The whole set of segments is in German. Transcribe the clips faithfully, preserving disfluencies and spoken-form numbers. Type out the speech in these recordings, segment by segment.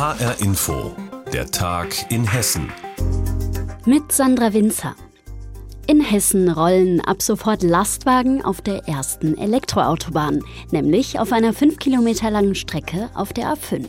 H R Info, der Tag in Hessen. Mit Sandra Winzer. In Hessen rollen ab sofort Lastwagen auf der ersten Elektroautobahn, nämlich auf einer fünf Kilometer langen Strecke auf der A fünf.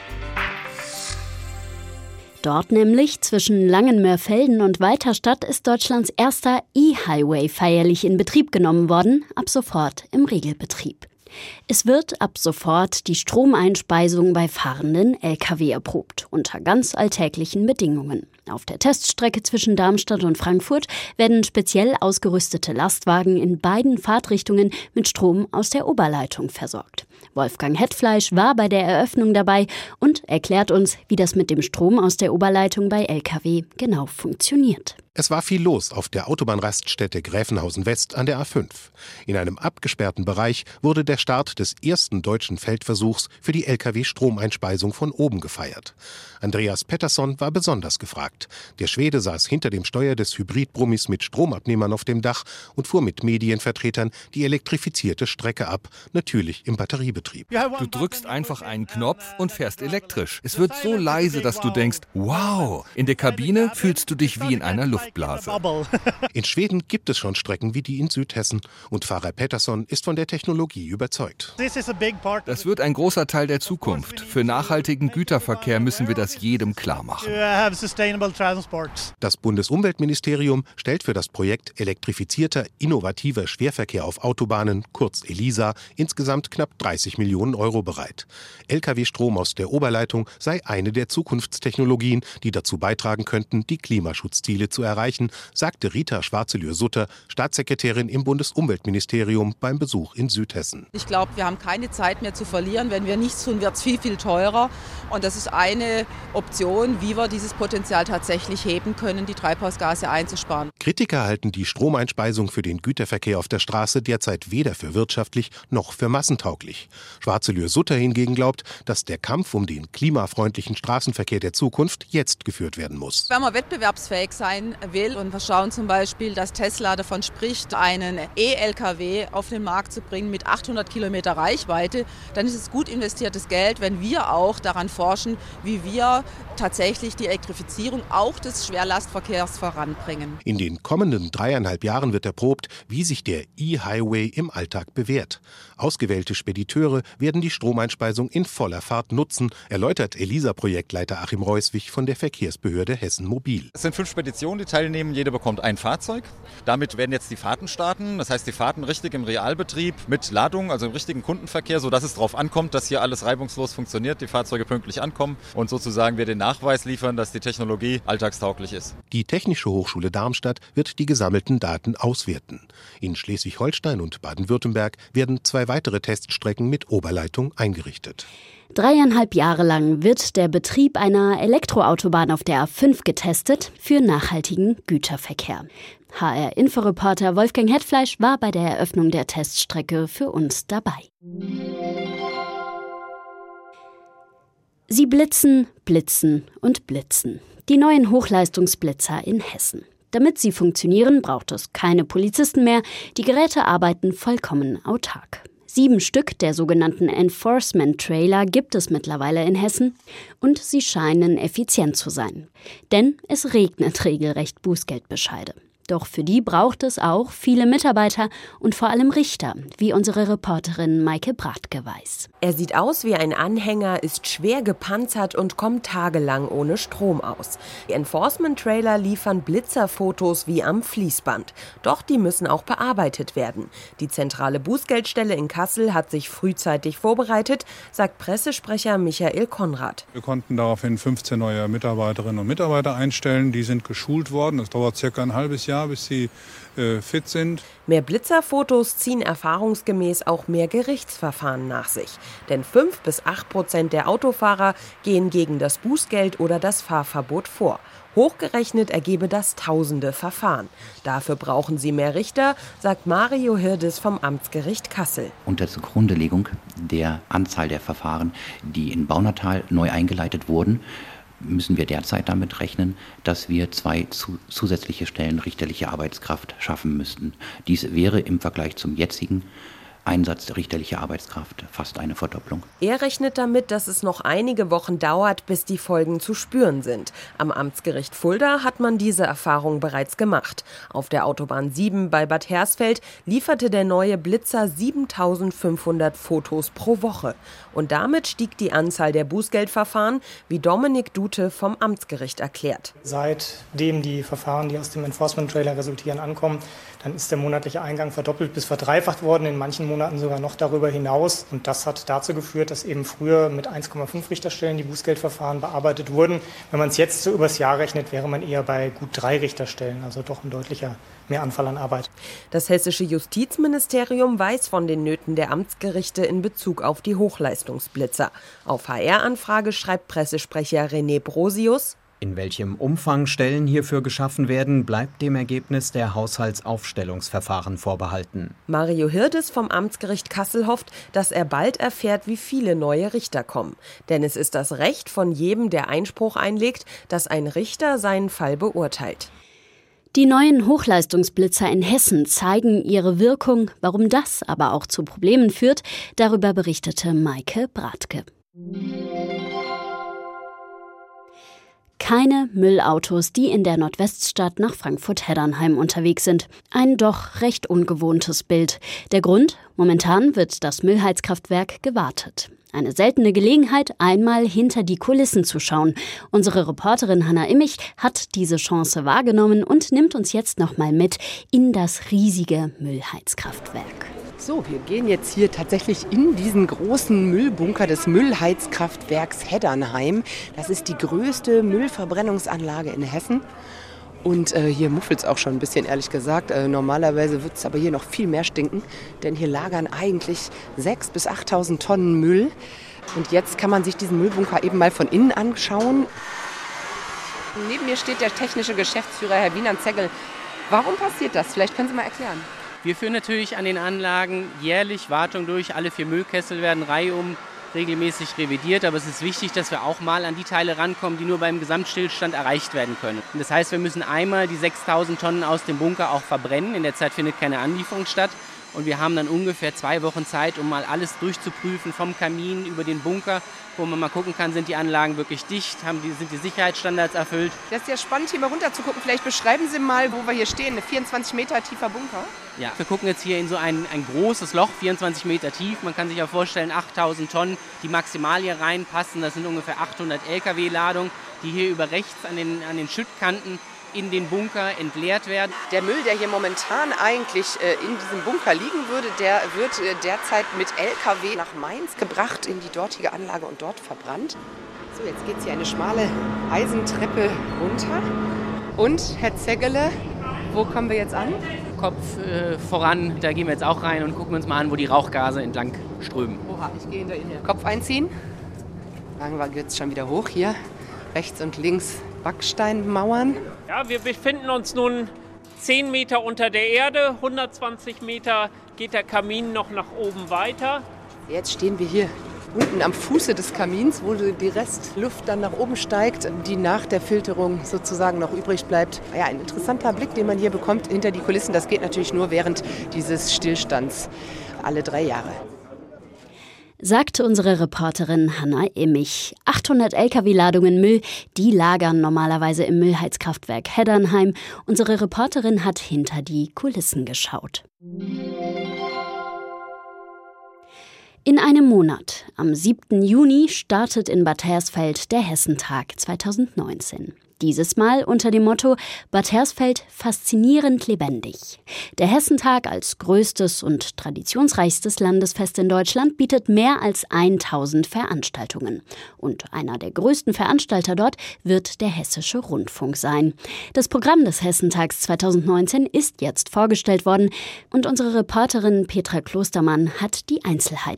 Dort nämlich, zwischen Langenmörfelden und Weiterstadt, ist Deutschlands erster E-Highway feierlich in Betrieb genommen worden, ab sofort im Regelbetrieb. Es wird ab sofort die Stromeinspeisung bei fahrenden L K W erprobt, unter ganz alltäglichen Bedingungen. Auf der Teststrecke zwischen Darmstadt und Frankfurt werden speziell ausgerüstete Lastwagen in beiden Fahrtrichtungen mit Strom aus der Oberleitung versorgt. Wolfgang Hetfleisch war bei der Eröffnung dabei und erklärt uns, wie das mit dem Strom aus der Oberleitung bei L K W genau funktioniert. Es war viel los auf der Autobahnraststätte Gräfenhausen West an der A fünf. In einem abgesperrten Bereich wurde der Start des ersten deutschen Feldversuchs für die L K W-Stromeinspeisung von oben gefeiert. Andreas Pettersson war besonders gefragt. Der Schwede saß hinter dem Steuer des Hybridbrummis mit Stromabnehmern auf dem Dach und fuhr mit Medienvertretern die elektrifizierte Strecke ab, natürlich im Batteriebetrieb. Du drückst einfach einen Knopf und fährst elektrisch. Es wird so leise, dass du denkst, wow, in der Kabine fühlst du dich wie in einer Luftblase. In Schweden gibt es schon Strecken wie die in Südhessen und Fahrer Pettersson ist von der Technologie überzeugt. Das wird ein großer Teil der Zukunft. Für nachhaltigen Güterverkehr müssen wir das jedem klar machen. Das Bundesumweltministerium stellt für das Projekt Elektrifizierter, innovativer Schwerverkehr auf Autobahnen, kurz ELISA, insgesamt knapp dreißig Millionen Euro bereit. L K W-Strom aus der Oberleitung sei eine der Zukunftstechnologien, die dazu beitragen könnten, die Klimaschutzziele zu erreichen, sagte Rita Schwarzelür-Sutter, Staatssekretärin im Bundesumweltministerium beim Besuch in Südhessen. Ich glaube, wir haben keine Zeit mehr zu verlieren. Wenn wir nichts tun, wird es viel, viel teurer. Und das ist eine Option, wie wir dieses Potenzial tatsächlich heben können, die Treibhausgase einzusparen. Kritiker halten die Stromeinspeisung für den Güterverkehr auf der Straße derzeit weder für wirtschaftlich noch für massentauglich. Schwarzelür-Sutter hingegen glaubt, dass der Kampf um den klimafreundlichen Straßenverkehr der Zukunft jetzt geführt werden muss. Wenn man wettbewerbsfähig sein will und wir schauen zum Beispiel, dass Tesla davon spricht, einen E-L K W auf den Markt zu bringen mit achthundert Kilometer Reichweite, dann ist es gut investiertes Geld, wenn wir auch daran forschen, wie wir tatsächlich die Elektrifizierung auch des Schwerlastverkehrs voranbringen. In den kommenden dreieinhalb Jahren wird erprobt, wie sich der E-Highway im Alltag bewährt. Ausgewählte Spediteure werden die Stromeinspeisung in voller Fahrt nutzen, erläutert ELISA-Projektleiter Achim Reuswig von der Verkehrsbehörde Hessen Mobil. Es sind fünf Speditionen, die teilnehmen. Jede bekommt ein Fahrzeug. Damit werden jetzt die Fahrten starten. Das heißt, die Fahrten richtig im Realbetrieb mit Ladung, also im richtigen Kundenverkehr, sodass es darauf ankommt, dass hier alles reibungslos funktioniert, die Fahrzeuge pünktlich ankommen und sozusagen wir den Nachweis liefern, dass die Technologie alltagstauglich ist. Die Technische Hochschule Darmstadt wird die gesammelten Daten auswerten. In Schleswig-Holstein und Baden-Württemberg werden zwei weitere Teststrecken mit Oberleitung eingerichtet. Dreieinhalb Jahre lang wird der Betrieb einer Elektroautobahn auf der A fünf getestet für nachhaltigen Güterverkehr. H R-Inforeporter Wolfgang Hetfleisch war bei der Eröffnung der Teststrecke für uns dabei. Sie blitzen, blitzen und blitzen. Die neuen Hochleistungsblitzer in Hessen. Damit sie funktionieren, braucht es keine Polizisten mehr. Die Geräte arbeiten vollkommen autark. Sieben Stück der sogenannten Enforcement-Trailer gibt es mittlerweile in Hessen und sie scheinen effizient zu sein. Denn es regnet regelrecht Bußgeldbescheide. Doch für die braucht es auch viele Mitarbeiter und vor allem Richter, wie unsere Reporterin Maike Bratke weiß. Er sieht aus wie ein Anhänger, ist schwer gepanzert und kommt tagelang ohne Strom aus. Die Enforcement-Trailer liefern Blitzerfotos wie am Fließband. Doch die müssen auch bearbeitet werden. Die zentrale Bußgeldstelle in Kassel hat sich frühzeitig vorbereitet, sagt Pressesprecher Michael Konrad. Wir konnten daraufhin fünfzehn neue Mitarbeiterinnen und Mitarbeiter einstellen. Die sind geschult worden. Das dauert circa ein halbes Jahr, bis sie äh, fit sind. Mehr Blitzerfotos ziehen erfahrungsgemäß auch mehr Gerichtsverfahren nach sich. Denn fünf bis acht Prozent der Autofahrer gehen gegen das Bußgeld oder das Fahrverbot vor. Hochgerechnet ergebe das tausende Verfahren. Dafür brauchen sie mehr Richter, sagt Mario Hirdes vom Amtsgericht Kassel. Unter Zugrundelegung der Anzahl der Verfahren, die in Baunatal neu eingeleitet wurden, müssen wir derzeit damit rechnen, dass wir zwei zu, zusätzliche Stellen richterliche Arbeitskraft schaffen müssten. Dies wäre im Vergleich zum jetzigen Einsatz richterlicher Arbeitskraft, fast eine Verdopplung. Er rechnet damit, dass es noch einige Wochen dauert, bis die Folgen zu spüren sind. Am Amtsgericht Fulda hat man diese Erfahrung bereits gemacht. Auf der Autobahn sieben bei Bad Hersfeld lieferte der neue Blitzer siebentausendfünfhundert Fotos pro Woche. Und damit stieg die Anzahl der Bußgeldverfahren, wie Dominik Dute vom Amtsgericht erklärt. Seitdem die Verfahren, die aus dem Enforcement-Trailer resultieren, ankommen, dann ist der monatliche Eingang verdoppelt bis verdreifacht worden, in manchen Monaten sogar noch darüber hinaus. Und das hat dazu geführt, dass eben früher mit eins Komma fünf Richterstellen die Bußgeldverfahren bearbeitet wurden. Wenn man es jetzt so übers Jahr rechnet, wäre man eher bei gut drei Richterstellen, also doch ein deutlicher Mehranfall an Arbeit. Das hessische Justizministerium weiß von den Nöten der Amtsgerichte in Bezug auf die Hochleistungsblitzer. Auf H R-Anfrage schreibt Pressesprecher René Brosius: In welchem Umfang Stellen hierfür geschaffen werden, bleibt dem Ergebnis der Haushaltsaufstellungsverfahren vorbehalten. Mario Hirdes vom Amtsgericht Kassel hofft, dass er bald erfährt, wie viele neue Richter kommen. Denn es ist das Recht von jedem, der Einspruch einlegt, dass ein Richter seinen Fall beurteilt. Die neuen Hochleistungsblitzer in Hessen zeigen ihre Wirkung. Warum das aber auch zu Problemen führt, darüber berichtete Maike Bratke. Keine Müllautos, die in der Nordweststadt nach Frankfurt-Heddernheim unterwegs sind. Ein doch recht ungewohntes Bild. Der Grund? Momentan wird das Müllheizkraftwerk gewartet. Eine seltene Gelegenheit, einmal hinter die Kulissen zu schauen. Unsere Reporterin Hanna Immich hat diese Chance wahrgenommen und nimmt uns jetzt noch mal mit in das riesige Müllheizkraftwerk. So, wir gehen jetzt hier tatsächlich in diesen großen Müllbunker des Müllheizkraftwerks Heddernheim. Das ist die größte Müllverbrennungsanlage in Hessen. Und äh, hier muffelt es auch schon ein bisschen, ehrlich gesagt. Äh, normalerweise wird es aber hier noch viel mehr stinken, denn hier lagern eigentlich sechstausend bis achttausend Tonnen Müll. Und jetzt kann man sich diesen Müllbunker eben mal von innen anschauen. Neben mir steht der technische Geschäftsführer, Herr Wienand-Zegel. Warum passiert das? Vielleicht können Sie mal erklären. Wir führen natürlich an den Anlagen jährlich Wartung durch. Alle vier Müllkessel werden reihum regelmäßig revidiert, aber es ist wichtig, dass wir auch mal an die Teile rankommen, die nur beim Gesamtstillstand erreicht werden können. Und das heißt, wir müssen einmal die sechstausend Tonnen aus dem Bunker auch verbrennen. In der Zeit findet keine Anlieferung statt. Und wir haben dann ungefähr zwei Wochen Zeit, um mal alles durchzuprüfen, vom Kamin über den Bunker, wo man mal gucken kann, sind die Anlagen wirklich dicht, haben die, sind die Sicherheitsstandards erfüllt. Das ist ja spannend, hier mal runter zu gucken. Vielleicht beschreiben Sie mal, wo wir hier stehen, ein vierundzwanzig Meter tiefer Bunker. Ja, wir gucken jetzt hier in so ein, ein großes Loch, vierundzwanzig Meter tief. Man kann sich auch vorstellen, achttausend Tonnen, die maximal hier reinpassen. Das sind ungefähr achthundert L K W-Ladungen, die hier über rechts an den, an den Schüttkanten in den Bunker entleert werden. Der Müll, der hier momentan eigentlich äh, in diesem Bunker liegen würde, der wird äh, derzeit mit L K W nach Mainz gebracht, in die dortige Anlage und dort verbrannt. So, jetzt geht es hier eine schmale Eisentreppe runter. Und, Herr Zegele, wo kommen wir jetzt an? Kopf äh, voran, da gehen wir jetzt auch rein und gucken uns mal an, wo die Rauchgase entlang strömen. Oha, ich gehe hinter Ihnen. Kopf einziehen. Sagen wir jetzt schon wieder hoch hier. Rechts und links Backsteinmauern. Ja, wir befinden uns nun zehn Meter unter der Erde, hundertzwanzig Meter geht der Kamin noch nach oben weiter. Jetzt stehen wir hier unten am Fuße des Kamins, wo die Restluft dann nach oben steigt, die nach der Filterung sozusagen noch übrig bleibt. Ja, ein interessanter Blick, den man hier bekommt hinter die Kulissen. Das geht natürlich nur während dieses Stillstands alle drei Jahre. Sagte unsere Reporterin Hanna Immich. achthundert L K W-Ladungen Müll, die lagern normalerweise im Müllheizkraftwerk Heddernheim. Unsere Reporterin hat hinter die Kulissen geschaut. In einem Monat, am siebten Juni, startet in Bad Hersfeld der Hessentag zweitausendneunzehn. Dieses Mal unter dem Motto Bad Hersfeld faszinierend lebendig. Der Hessentag als größtes und traditionsreichstes Landesfest in Deutschland bietet mehr als tausend Veranstaltungen. Und einer der größten Veranstalter dort wird der Hessische Rundfunk sein. Das Programm des Hessentags zweitausendneunzehn ist jetzt vorgestellt worden und unsere Reporterin Petra Klostermann hat die Einzelheiten.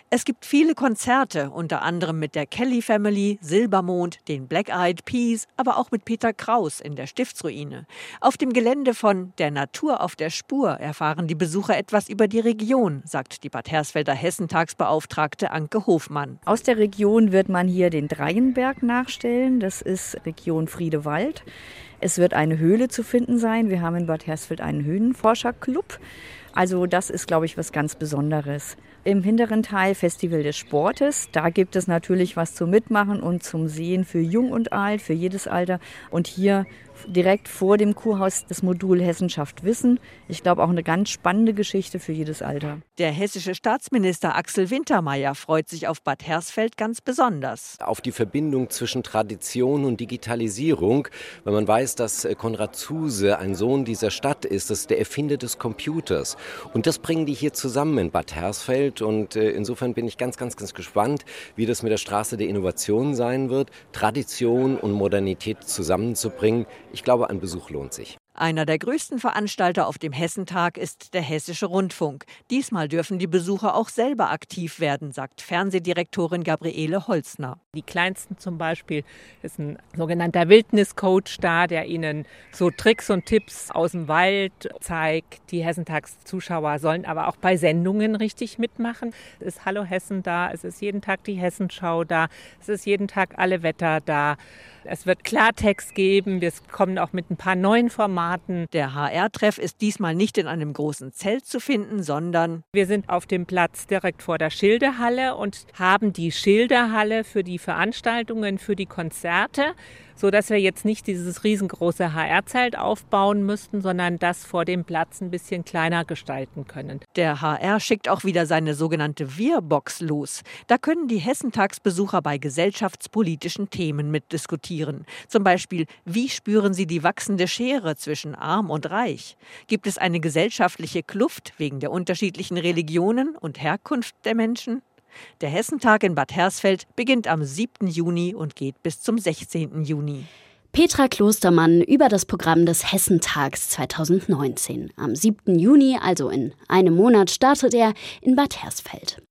Es gibt viele Konzerte, unter anderem mit der Kelly Family, Silbermond, den Black Eyed Peas, aber auch mit Peter Kraus in der Stiftsruine. Auf dem Gelände von Der Natur auf der Spur erfahren die Besucher etwas über die Region, sagt die Bad Hersfelder Hessentagsbeauftragte Anke Hofmann. Aus der Region wird man hier den Dreienberg nachstellen. Das ist Region Friedewald. Es wird eine Höhle zu finden sein. Wir haben in Bad Hersfeld einen Höhlenforscherclub. Also das ist, glaube ich, was ganz Besonderes. Im hinteren Teil Festival des Sportes, da gibt es natürlich was zum Mitmachen und zum Sehen für Jung und Alt, für jedes Alter. Und hier direkt vor dem Kurhaus das Modul Hessenschaft Wissen. Ich glaube auch eine ganz spannende Geschichte für jedes Alter. Der hessische Staatsminister Axel Wintermeyer freut sich auf Bad Hersfeld ganz besonders. Auf die Verbindung zwischen Tradition und Digitalisierung, weil man weiß, dass Konrad Zuse ein Sohn dieser Stadt ist, das ist der Erfinder des Computers. Und das bringen die hier zusammen in Bad Hersfeld. Und insofern bin ich ganz, ganz, ganz gespannt, wie das mit der Straße der Innovation sein wird, Tradition und Modernität zusammenzubringen. Ich glaube, ein Besuch lohnt sich. Einer der größten Veranstalter auf dem Hessentag ist der Hessische Rundfunk. Diesmal dürfen die Besucher auch selber aktiv werden, sagt Fernsehdirektorin Gabriele Holzner. Die Kleinsten zum Beispiel ist ein sogenannter Wildniscoach da, der ihnen so Tricks und Tipps aus dem Wald zeigt. Die Hessentagszuschauer sollen aber auch bei Sendungen richtig mitmachen. Es ist Hallo Hessen da, es ist jeden Tag die Hessenschau da, es ist jeden Tag Alle Wetter da. Es wird Klartext geben, wir kommen auch mit ein paar neuen Formaten. Der H R-Treff ist diesmal nicht in einem großen Zelt zu finden, sondern wir sind auf dem Platz direkt vor der Schildehalle und haben die Schildehalle für die Veranstaltungen, für die Konzerte, sodass wir jetzt nicht dieses riesengroße H R-Zelt aufbauen müssten, sondern das vor dem Platz ein bisschen kleiner gestalten können. Der H R schickt auch wieder seine sogenannte Wir-Box los. Da können die Hessentagsbesucher bei gesellschaftspolitischen Themen mitdiskutieren. Zum Beispiel, wie spüren sie die wachsende Schere zwischen Arm und Reich? Gibt es eine gesellschaftliche Kluft wegen der unterschiedlichen Religionen und Herkunft der Menschen? Der Hessentag in Bad Hersfeld beginnt am siebten Juni und geht bis zum sechzehnten Juni. Petra Klostermann über das Programm des Hessentags zweitausendneunzehn. Am siebten Juni, also in einem Monat, startet er in Bad Hersfeld.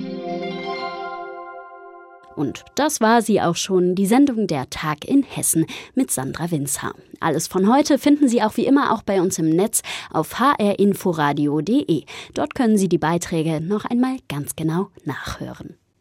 Und das war sie auch schon, die Sendung Der Tag in Hessen mit Sandra Winzer. Alles von heute finden Sie auch wie immer auch bei uns im Netz auf h r inforadio punkt d e. Dort können Sie die Beiträge noch einmal ganz genau nachhören.